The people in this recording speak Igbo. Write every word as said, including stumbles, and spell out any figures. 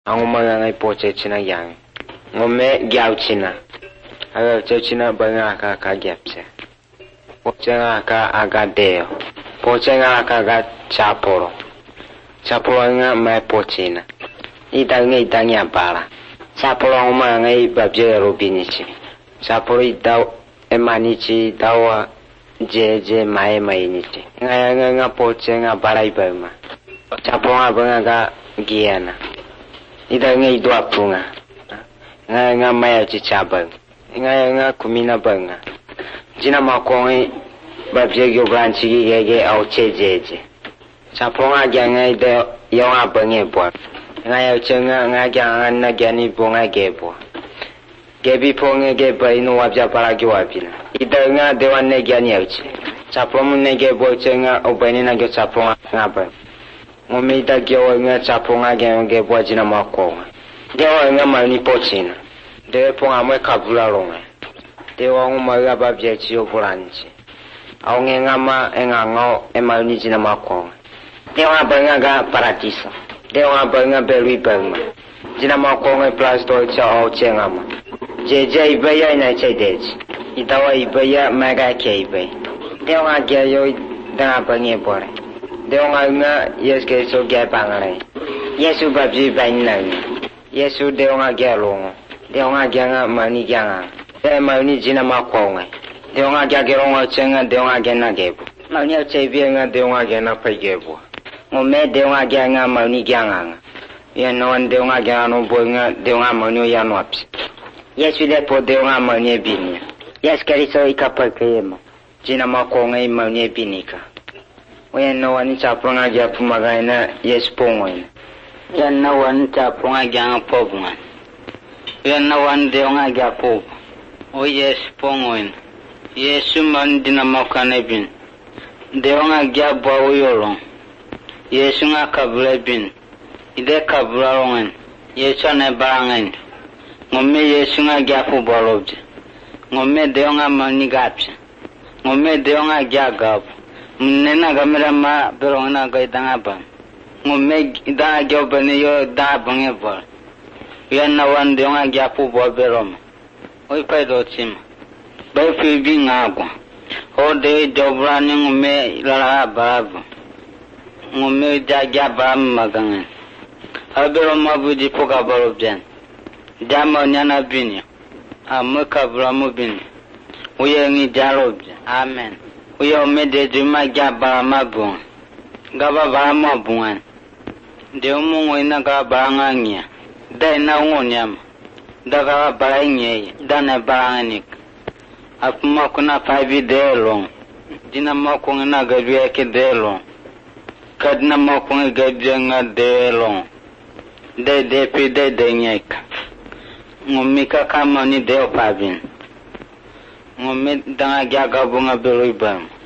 Anguma ngai poche china yang. Ngome gyao china. Aga china banga ka ka gyapse. Poche nga ka aga deo. Poche nga ka ga chaporo. Chaporo nga mai pochina. Ita ngai tanya para. Chaporo nguma ngai babje robinichi. Chaporo ita emanichi dawa je je mai mai nichi. Nga nga nga poche nga barai bama. Chaporo nga banga ga giana. Ida ngai dua punga. Nga nga maya chichabang. Nga nga kumina banga. Jina makongi babje gyo branchi gege au chejeje. Chaponga ganga ida yonga bange bwa. Nga ya chenga nga ganga na gani bonga gebo. Gebi ponge geba inu wabja para gyo wabina. Ida nga dewa ne gani yauchi. Chapomu ne gebo chenga ubani na gyo chaponga nga bang. Ngomida gyo nga chaponga gyo gebo jina makonga. Dewa nga mani pochina. Dewa ponga mwe kabula longa. Dewa nguma nga babje chiyo bulanchi. Au nge ngama enga ngao ema ni jina makonga. Dewa banga ga paradisa. Dewa banga belui banga. Jina makonga plus do cha au chengama. Jeje ibaya ina chedeji. Itawa ibaya maga ke ibay. Dewa gya yo dana bange bore. Dewa nga yeske so gya bangare. Yesu babji bangna. Yesu dewa gya longo. Dewa gya nga mani gya nga. Dewa mani jina makonga. Dewa gya geronga chenga dewa gya na gebo. Mani au chebi nga dewa gya na pai gebo. Ngome dewa gya nga mani gya nga. Ya no an dewa gya no boy nga dewa mani ya no api. Yesu le po dewa mani binia. Yes kariso ikapa kema. Jina makonga i mani binika. Ya no an chapronga gya pumaga na yes pongo ina. Ya no an chapronga gya pobunga. Ya no an dewa gya pob. O yes pongo ina. Yesu man dina makane bin. Dewa gya bawo yolong. Yesu nga kabula bin. Ide kabula longen. Yesu ne barangen. Ngome Yesu nga gya fu bolobje. Ngome dewa nga mani gapse. Ngome dewa nga gya gap. Mnena gamera ma berongna ga idanga ba. Ngome idanga gya bane yo da bange bol. Yana wan dewa nga gya fu bol berom. Oi pai do chim. Bai fi bi ngagwa. O de jobrani ngome lara barabu. Ngome jagya baram magangan. Abero mabuji poka barobjan. Jama nyana bini. Amuka bramu bini. Uye ngi jarobja. Amen. Uye omede juma gya barama bunga. Gaba barama bunga. De umungo ina gaba baranga ngia. Da ina ungo nyama. Da gaba baranga nye. Da na baranga nik. Apuma kuna five day long. Dina makunga na gabi yake day long. Kadna makunga gabi nga day long. Day day pi day day nyeka. Ngomika kama ni day opabin. Ngomit danga gya gabunga belu ibam.